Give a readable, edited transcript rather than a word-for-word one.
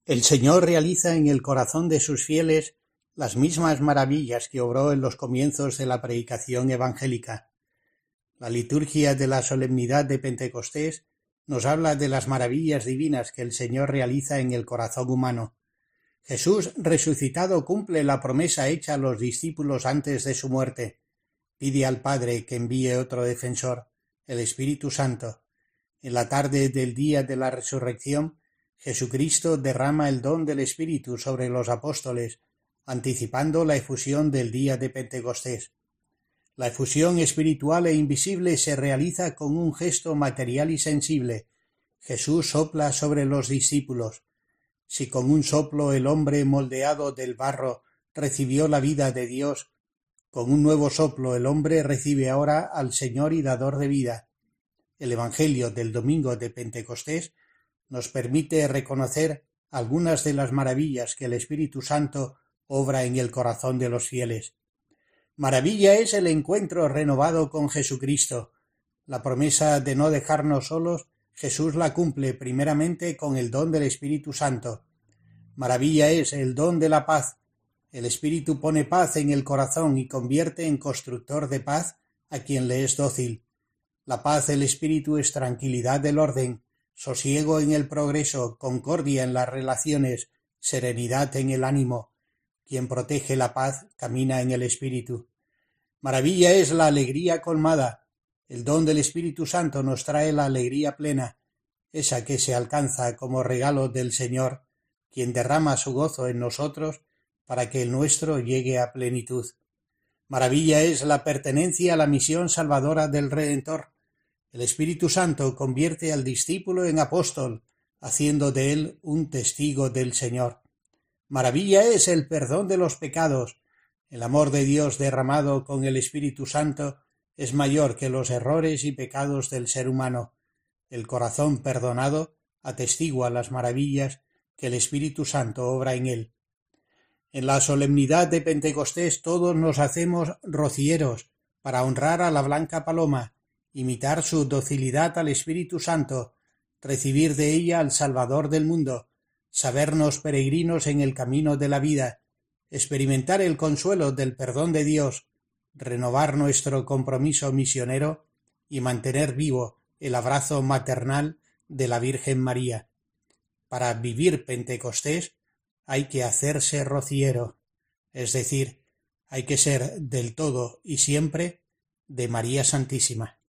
El Señor realiza en el corazón de sus fieles las mismas maravillas que obró en los comienzos de la predicación evangélica. La liturgia de la solemnidad de Pentecostés nos habla de las maravillas divinas que el Señor realiza en el corazón humano. Jesús resucitado cumple la promesa hecha a los discípulos antes de su muerte. Pide al Padre que envíe otro defensor, el Espíritu Santo. En la tarde del día de la resurrección, Jesucristo derrama el don del Espíritu sobre los apóstoles, anticipando la efusión del día de Pentecostés. La efusión espiritual e invisible se realiza con un gesto material y sensible. Jesús sopla sobre los discípulos. Si con un soplo el hombre moldeado del barro recibió la vida de Dios, con un nuevo soplo el hombre recibe ahora al Señor y dador de vida. El Evangelio del domingo de Pentecostés nos permite reconocer algunas de las maravillas que el Espíritu Santo obra en el corazón de los fieles. Maravilla es el encuentro renovado con Jesucristo. La promesa de no dejarnos solos, Jesús la cumple primeramente con el don del Espíritu Santo. Maravilla es el don de la paz. El Espíritu pone paz en el corazón y convierte en constructor de paz a quien le es dócil. La paz del Espíritu es tranquilidad del orden, sosiego en el progreso, concordia en las relaciones, serenidad en el ánimo. Quien protege la paz camina en el Espíritu. Maravilla es la alegría colmada. El don del Espíritu Santo nos trae la alegría plena, esa que se alcanza como regalo del Señor, quien derrama su gozo en nosotros para que el nuestro llegue a plenitud. Maravilla es la pertenencia a la misión salvadora del Redentor. El Espíritu Santo convierte al discípulo en apóstol, haciendo de él un testigo del Señor. Maravilla es el perdón de los pecados. El amor de Dios derramado con el Espíritu Santo es mayor que los errores y pecados del ser humano. El corazón perdonado atestigua las maravillas que el Espíritu Santo obra en él. En la solemnidad de Pentecostés todos nos hacemos rocieros para honrar a la blanca paloma, imitar su docilidad al Espíritu Santo, recibir de ella al Salvador del mundo, sabernos peregrinos en el camino de la vida, experimentar el consuelo del perdón de Dios, renovar nuestro compromiso misionero y mantener vivo el abrazo maternal de la Virgen María. Para vivir Pentecostés hay que hacerse rociero, es decir, hay que ser del todo y siempre de María Santísima.